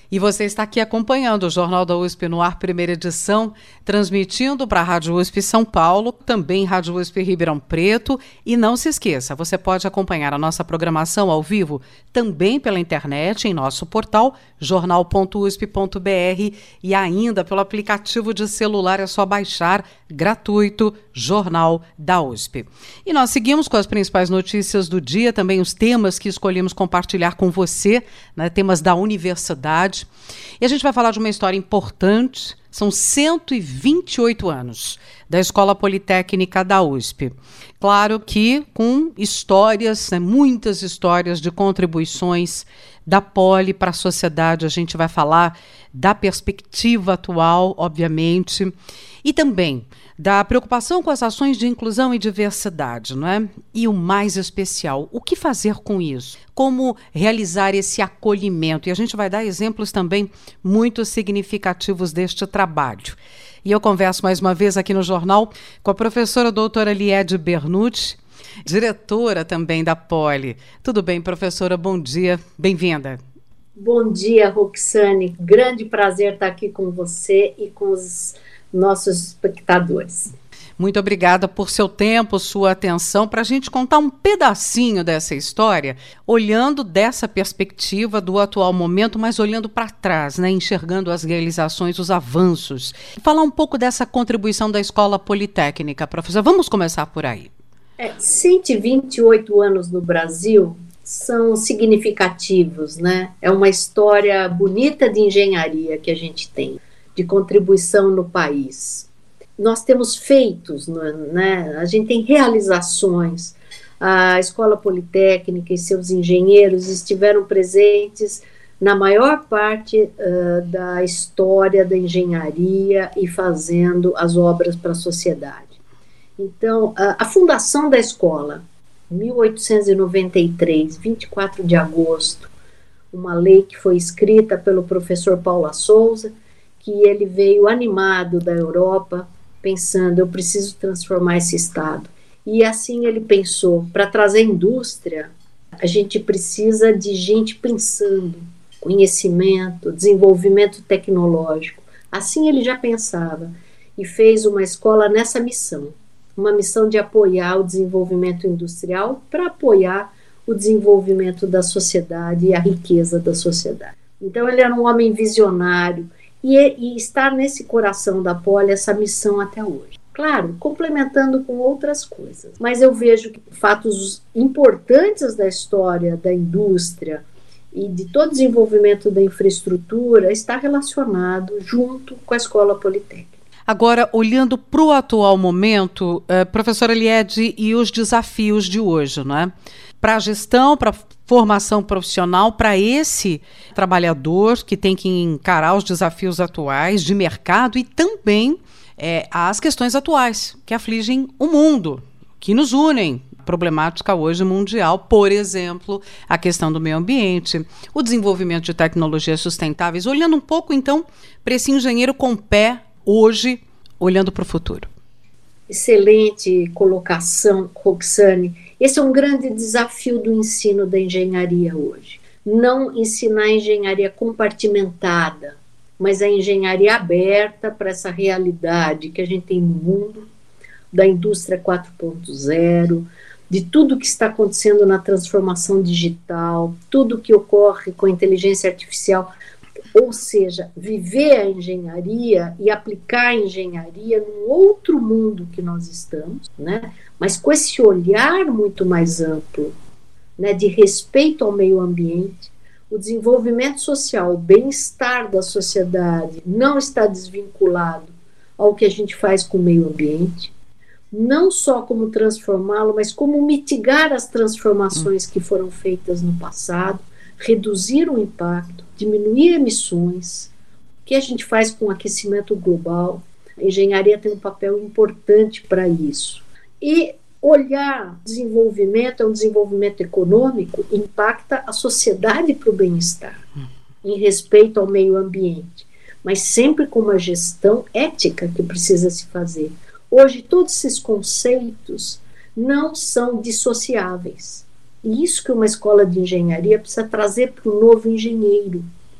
E você está aqui acompanhando o Jornal da USP no ar, primeira edição, transmitindo para a Rádio USP São Paulo, também Rádio USP Ribeirão Preto. E não se esqueça, você pode acompanhar a nossa programação ao vivo também pela internet, em nosso portal jornal.usp.br e ainda pelo aplicativo de celular, é só baixar, gratuito, Jornal da USP. E nós seguimos com as principais notícias do dia, também os temas que escolhemos compartilhar com você, né, temas da universidade. E a gente vai falar de uma história importante. São 128 anos da Escola Politécnica da USP. Claro que com histórias, né, muitas histórias de contribuições da Poli para a sociedade. A gente vai falar da perspectiva atual, obviamente, e também da preocupação com as ações de inclusão e diversidade, não é? E o mais especial, o que fazer com isso? Como realizar esse acolhimento? E a gente vai dar exemplos também muito significativos deste trabalho. E eu converso mais uma vez aqui no jornal com a professora doutora Liede Bernucci, diretora também da Poli. Tudo bem, professora? Bom dia, bem-vinda. Bom dia, Roxane. Grande prazer estar aqui com você e com os nossos espectadores. Muito obrigada por seu tempo, sua atenção, para a gente contar um pedacinho dessa história, olhando dessa perspectiva do atual momento, mas olhando para trás, né, enxergando as realizações, os avanços. Falar um pouco dessa contribuição da Escola Politécnica, professora. Vamos começar por aí. 128 anos no Brasil são significativos, né? É uma história bonita de engenharia que a gente tem, de contribuição no país. Nós temos feitos, né? A gente tem realizações. A Escola Politécnica e seus engenheiros estiveram presentes na maior parte da história da engenharia e fazendo as obras para a sociedade. Então, a fundação da escola, 1893, 24 de agosto, uma lei que foi escrita pelo professor Paula Souza, que ele veio animado da Europa, pensando, eu preciso transformar esse estado. E assim ele pensou, para trazer indústria, a gente precisa de gente pensando, conhecimento, desenvolvimento tecnológico. Assim ele já pensava e fez uma escola nessa missão, uma missão de apoiar o desenvolvimento industrial para apoiar o desenvolvimento da sociedade e a riqueza da sociedade. Então ele era um homem visionário, e estar nesse coração da Poli, essa missão até hoje. Claro, complementando com outras coisas, mas eu vejo que fatos importantes da história da indústria e de todo o desenvolvimento da infraestrutura está relacionado junto com a Escola Politécnica. Agora, olhando para o atual momento, professora Liede, e os desafios de hoje, não é? Para a gestão, para a formação profissional, para esse trabalhador que tem que encarar os desafios atuais de mercado e também as questões atuais que afligem o mundo, que nos unem. Problemática hoje mundial, por exemplo, a questão do meio ambiente, o desenvolvimento de tecnologias sustentáveis, olhando um pouco, então, para esse engenheiro com pé hoje, olhando para o futuro. Excelente colocação, Roxane. Esse é um grande desafio do ensino da engenharia hoje. Não ensinar a engenharia compartimentada, mas a engenharia aberta para essa realidade que a gente tem no mundo, da indústria 4.0, de tudo que está acontecendo na transformação digital, tudo que ocorre com a inteligência artificial. Ou seja, viver a engenharia e aplicar a engenharia num outro mundo que nós estamos, né? Mas com esse olhar muito mais amplo, né, de respeito ao meio ambiente, o desenvolvimento social, o bem-estar da sociedade não está desvinculado ao que a gente faz com o meio ambiente, não só como transformá-lo, mas como mitigar as transformações que foram feitas no passado, reduzir o impacto, diminuir emissões. O que a gente faz com o aquecimento global? A engenharia tem um papel importante para isso. E olhar desenvolvimento, é um desenvolvimento econômico, impacta a sociedade para o bem-estar, em respeito ao meio ambiente, mas sempre com uma gestão ética que precisa se fazer. Hoje, todos esses conceitos não são dissociáveis. E isso que uma escola de engenharia precisa trazer para o novo engenheiro.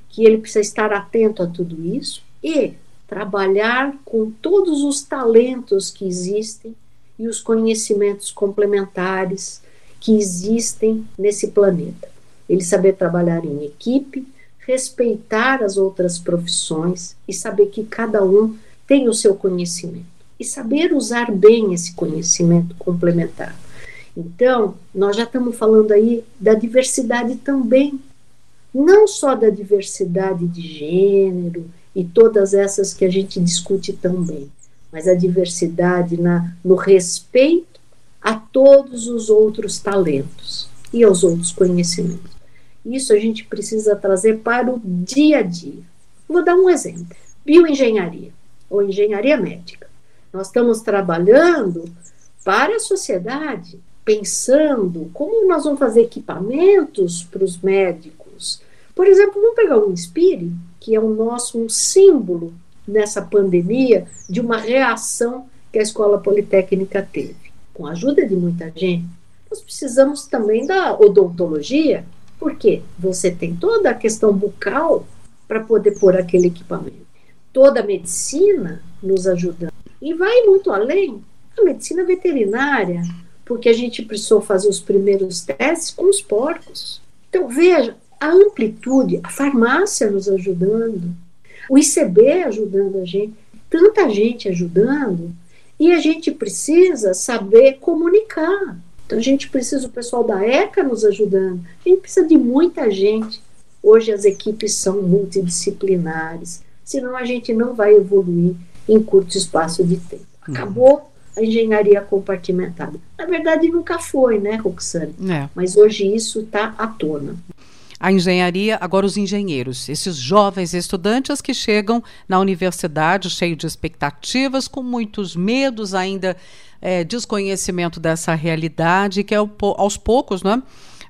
que ele precisa estar atento a tudo isso e trabalhar com todos os talentos que existem e os conhecimentos complementares que existem nesse planeta. Ele saber trabalhar em equipe, respeitar as outras profissões e saber que cada um tem o seu conhecimento e saber usar bem esse conhecimento complementar. Então, nós já estamos falando aí da diversidade também, não só da diversidade de gênero e todas essas que a gente discute tão bem, mas a diversidade no respeito a todos os outros talentos e aos outros conhecimentos. Isso a gente precisa trazer para o dia a dia. Vou dar um exemplo. Bioengenharia, ou engenharia médica. Nós estamos trabalhando para a sociedade, pensando como nós vamos fazer equipamentos para os médicos. Por exemplo, vamos pegar o Inspire, que é um símbolo nessa pandemia de uma reação que a Escola Politécnica teve. Com a ajuda de muita gente, nós precisamos também da odontologia, porque você tem toda a questão bucal para poder pôr aquele equipamento. Toda a medicina nos ajudando. E vai muito além a medicina veterinária, porque a gente precisou fazer os primeiros testes com os porcos. Então, veja, a amplitude, a farmácia nos ajudando, o ICB ajudando a gente, tanta gente ajudando, e a gente precisa saber comunicar. Então, a gente precisa, o pessoal da ECA nos ajudando, a gente precisa de muita gente. Hoje as equipes são multidisciplinares, senão a gente não vai evoluir em curto espaço de tempo. Acabou a engenharia compartimentada. Na verdade, nunca foi, né, Roxane? Mas hoje isso está à tona. A engenharia, agora os engenheiros, esses jovens estudantes que chegam na universidade cheios de expectativas, com muitos medos ainda, desconhecimento dessa realidade, que aos poucos, né,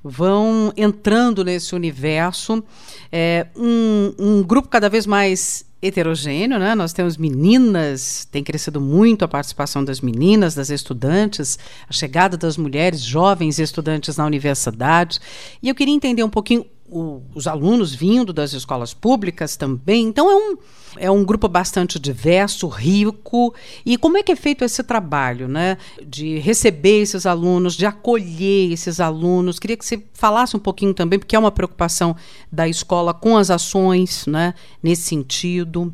vão entrando nesse universo. Um grupo cada vez mais heterogêneo, né? Nós temos meninas, tem crescido muito a participação das meninas, das estudantes, a chegada das mulheres jovens estudantes na universidade. E eu queria entender um pouquinho os alunos vindo das escolas públicas também. Então é um grupo bastante diverso, rico. E como é que é feito esse trabalho, né? De receber esses alunos, de acolher esses alunos? Queria que você falasse um pouquinho também, porque é uma preocupação da escola com as ações, né, nesse sentido.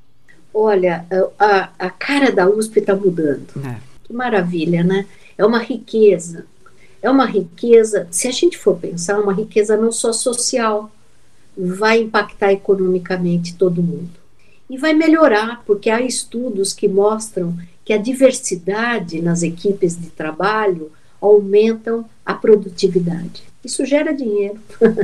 Olha, a cara da USP está mudando. Que maravilha, né? É uma riqueza. É uma riqueza, se a gente for pensar, uma riqueza não só social, vai impactar economicamente todo mundo. E vai melhorar, porque há estudos que mostram que a diversidade nas equipes de trabalho aumentam a produtividade. Isso gera dinheiro.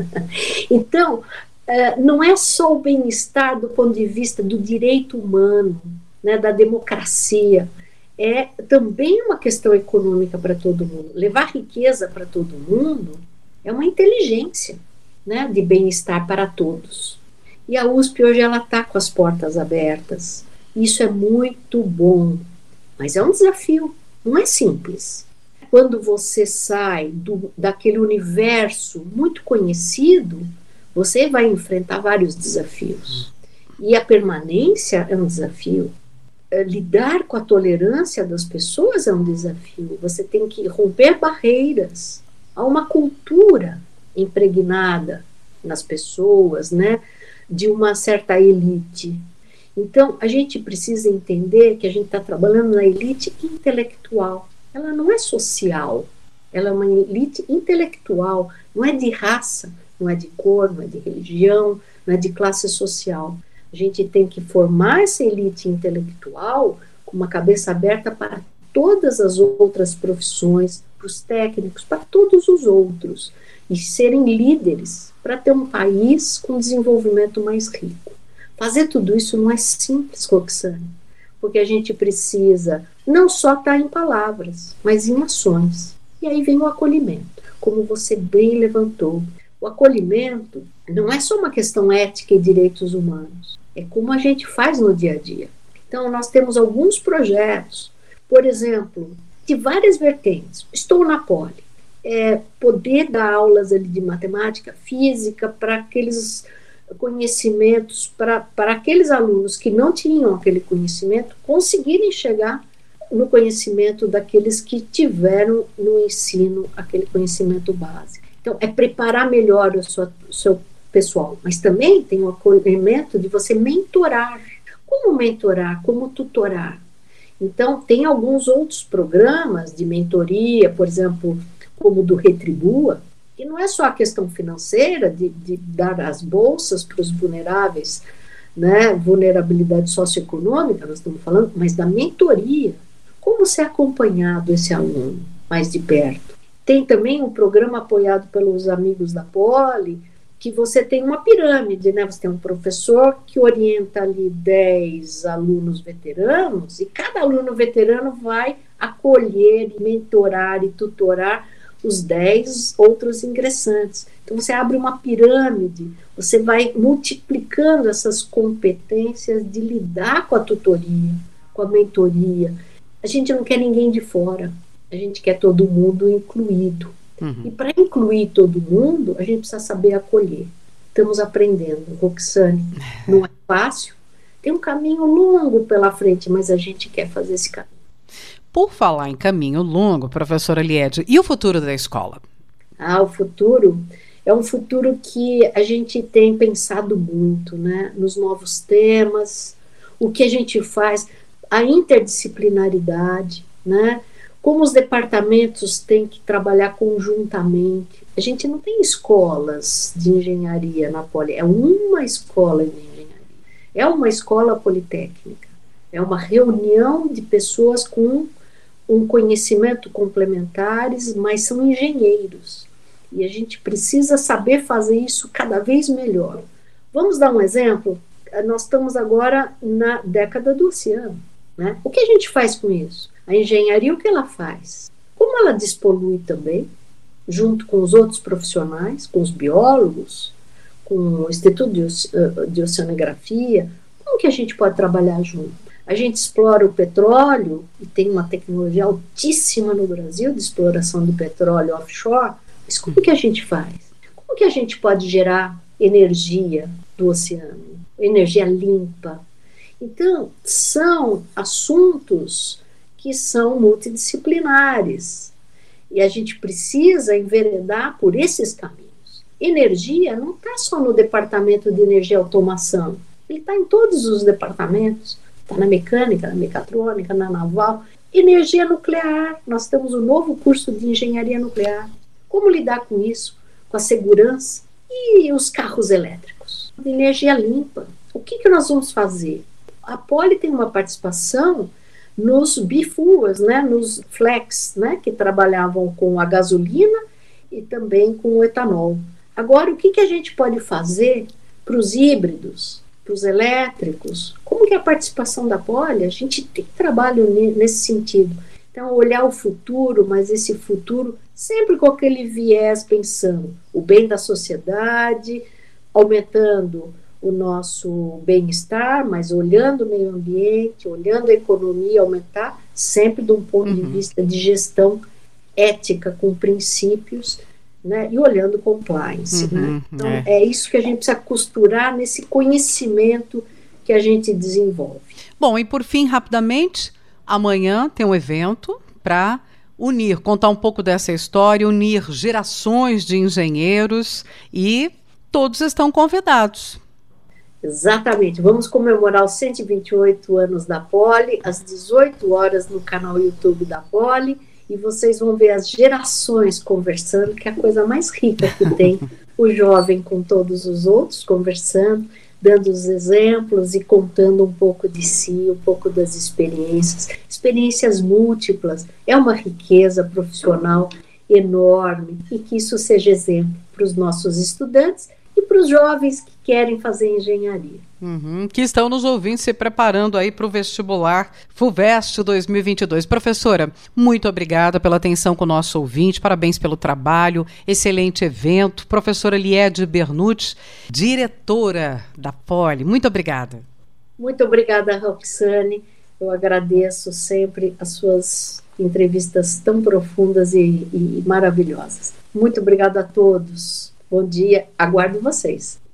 Então, não é só o bem-estar do ponto de vista do direito humano, né, da democracia, é também uma questão econômica para todo mundo. Levar riqueza para todo mundo é uma inteligência, né, de bem-estar para todos. E a USP hoje ela está com as portas abertas. Isso é muito bom, mas é um desafio, não é simples. Quando você sai daquele universo muito conhecido, você vai enfrentar vários desafios. E a permanência é um desafio. Lidar com a tolerância das pessoas é um desafio. Você tem que romper barreiras. Há uma cultura impregnada nas pessoas, né, de uma certa elite. Então, a gente precisa entender que a gente está trabalhando na elite intelectual. Ela não é social, ela é uma elite intelectual, não é de raça, não é de cor, não é de religião, não é de classe social. A gente tem que formar essa elite intelectual com uma cabeça aberta para todas as outras profissões, para os técnicos, para todos os outros, e serem líderes para ter um país com desenvolvimento mais rico. Fazer tudo isso não é simples, Roxane, porque a gente precisa não só estar em palavras, mas em ações. E aí vem o acolhimento, como você bem levantou. O acolhimento não é só uma questão ética e direitos humanos, é como a gente faz no dia a dia. Então, nós temos alguns projetos, por exemplo, de várias vertentes. Estou na Poli. Poder dar aulas ali de matemática, física, para aqueles conhecimentos para aqueles alunos que não tinham aquele conhecimento conseguirem chegar no conhecimento daqueles que tiveram no ensino aquele conhecimento básico. Então, é preparar melhor o seu pessoal, mas também tem o acolhimento de você mentorar. Como mentorar? Como tutorar? Então, tem alguns outros programas de mentoria, por exemplo, como o do Retribua, que não é só a questão financeira de dar as bolsas para os vulneráveis, né, vulnerabilidade socioeconômica, nós estamos falando, mas da mentoria. Como ser acompanhado esse aluno mais de perto? Tem também um programa apoiado pelos amigos da Poli, que você tem uma pirâmide, né? Você tem um professor que orienta ali 10 alunos veteranos, e cada aluno veterano vai acolher, mentorar e tutorar os 10 outros ingressantes. Então você abre uma pirâmide, você vai multiplicando essas competências de lidar com a tutoria, com a mentoria. A gente não quer ninguém de fora, a gente quer todo mundo incluído. Uhum. E para incluir todo mundo, a gente precisa saber acolher. Estamos aprendendo, Roxane, não é fácil, tem um caminho longo pela frente, mas a gente quer fazer esse caminho. Por falar em caminho longo, professora Liede, e o futuro da escola? O futuro é um futuro que a gente tem pensado muito, né? Nos novos temas, o que a gente faz, a interdisciplinaridade, né? Como os departamentos têm que trabalhar conjuntamente. A gente não tem escolas de engenharia na Poli, é uma escola de engenharia, é uma escola politécnica, é uma reunião de pessoas com um conhecimento complementares, mas são engenheiros. E a gente precisa saber fazer isso cada vez melhor. Vamos dar um exemplo? Nós estamos agora na década do oceano, né? O que a gente faz com isso? A engenharia, o que ela faz? Como ela despolui também, junto com os outros profissionais, com os biólogos, com o Instituto de Oceanografia, como que a gente pode trabalhar junto? A gente explora o petróleo, e tem uma tecnologia altíssima no Brasil de exploração do petróleo offshore, mas como que a gente faz? Como que a gente pode gerar energia do oceano? Energia limpa? Então, são assuntos que são multidisciplinares, e a gente precisa enveredar por esses caminhos. Energia não está só no departamento de energia e automação, ele está em todos os departamentos, está na mecânica, na mecatrônica, na naval. Energia nuclear, nós temos um novo curso de engenharia nuclear. Como lidar com isso? Com a segurança e os carros elétricos. Energia limpa. O que nós vamos fazer? A Poli tem uma participação nos bifuas, né, nos flex, né, que trabalhavam com a gasolina e também com o etanol. Agora, o que a gente pode fazer para os híbridos, para os elétricos? Como que é a participação da Poli? A gente tem trabalho nesse sentido. Então, olhar o futuro, mas esse futuro sempre com aquele viés pensando o bem da sociedade, aumentando o nosso bem-estar, mas olhando o meio ambiente, olhando a economia aumentar, sempre de um ponto de vista de gestão ética, com princípios, né, e olhando compliance. Né? Então, é isso que a gente precisa costurar nesse conhecimento que a gente desenvolve. Bom, e por fim, rapidamente, amanhã tem um evento para contar um pouco dessa história, unir gerações de engenheiros, e todos estão convidados. Exatamente, vamos comemorar os 128 anos da Poli, às 18 horas no canal YouTube da Poli, e vocês vão ver as gerações conversando, que é a coisa mais rica que tem, o jovem com todos os outros conversando, dando os exemplos e contando um pouco de si, um pouco das experiências múltiplas, é uma riqueza profissional enorme, e que isso seja exemplo para os nossos estudantes e para os jovens que querem fazer engenharia. Que estão nos ouvindo, se preparando aí para o vestibular FUVEST 2022. Professora, muito obrigada pela atenção com o nosso ouvinte, parabéns pelo trabalho, excelente evento. Professora Liede Bernucci, diretora da Poli, muito obrigada. Muito obrigada, Roxane. Eu agradeço sempre as suas entrevistas tão profundas e maravilhosas. Muito obrigada a todos. Bom dia, aguardo vocês.